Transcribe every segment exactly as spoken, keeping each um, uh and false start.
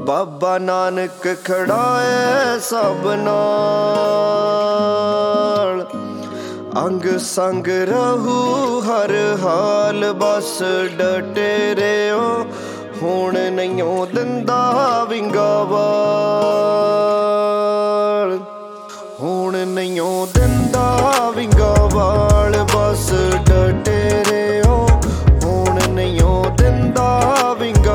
बाबा नानक खड़ा है सब नाल, अंग संग रहू हर हाल, बस डटे रहो हुण नहीं दिंदा विंगा वाल, हुण नहीं दिंदा विंगा वाल, बस डटे रहो हुण नहीं दिंदा विंगा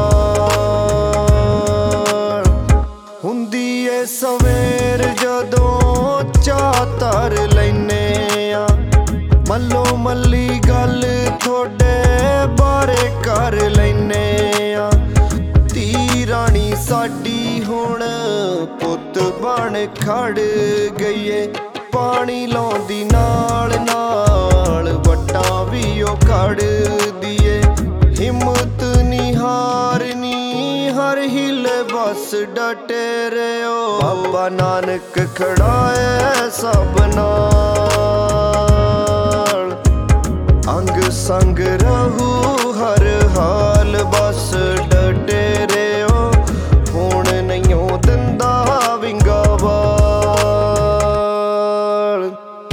वाल। हुंदी ए सवेर जदों चाह तर लैने आ, मल्लो मल्ली गल थोड़े बारे कर लैने आ, धी राणी साडी हुण पुत बन खड़ गई है, पानी लाउंदी नाल नाल वट्टां भी ओ कड़ दिए, हिम्मत नी हारनी हर हिले बस डटे रहो, बाबा नानक खड़ा है सब नाल, अंग संग रहू हर हाल, बस डटे रहो हुण नहीं दिंदा विंगा वाल।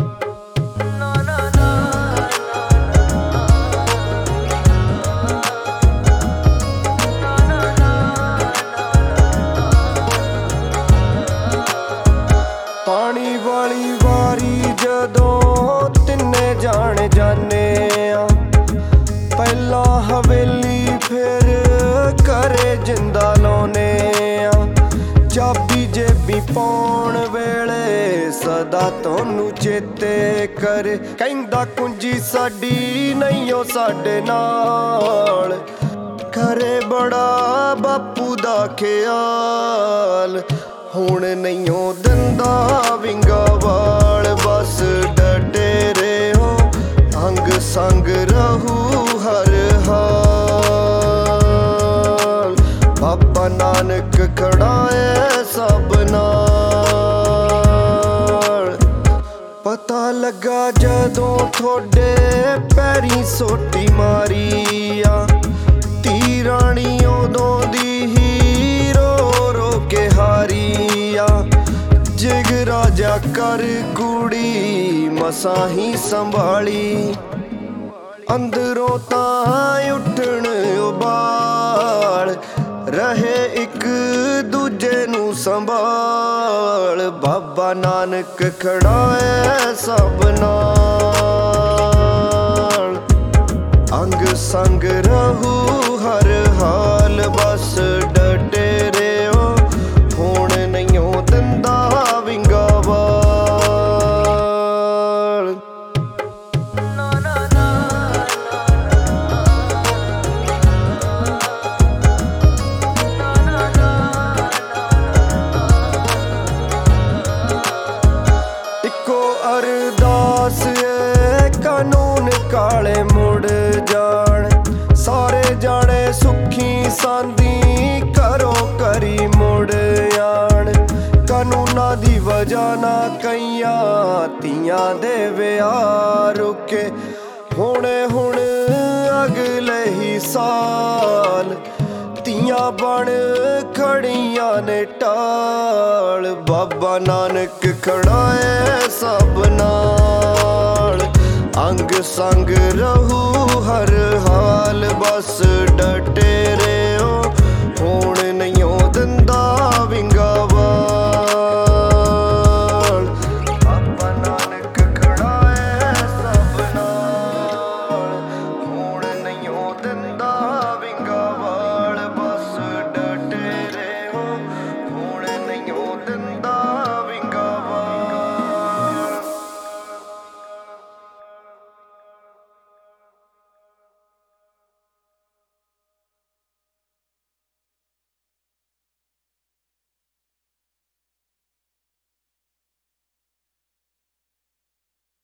पानी वाली वारी जदों तिन्ने जान जाने आ, पहला हवेली फिर करे जिंदा लाउने आ, चाबी जेबी पाउण वेले सदा तोनू चेते करे, कहंदा कुंजी साडी नहीं ओ साडे नाल, करे बड़ा बापू दा ख्याल, हुण नहीं दिंदा विंगा वाल, बस डटे रहो अंग संग रहू हर हाल, बाबा नानक खड़ा है सब नाल। पता लगा जदों थोड़े पैरी सोटी मारी आ, धी राणी उदों दी ही रो रो के हारी आ, जिग राजा कर कुड़ी मसां ही संभाली, अंदरों तां उठण उबाल, रहे एक दूजे नू संभाल, बाबा नानक खड़ा है सब नाल, अंग संग रहू हर हाल, बस डटे रहो हुण नहीं दिंदा विंगा वाल। इको अरदास है कानून काले मुड़ जान, सारे जाने सुखी सांदी करो करी मुड़ आन, कानूना दी वजह ना कईयां तियां दे विआह रुके, हुणे हुण अगले ही साल तियां बन खड़ियां ने टाल, बाबा नानक खड़ा है सब नाल, अंग संग रहू हर हाल, बस डटे रहो हुण नहीं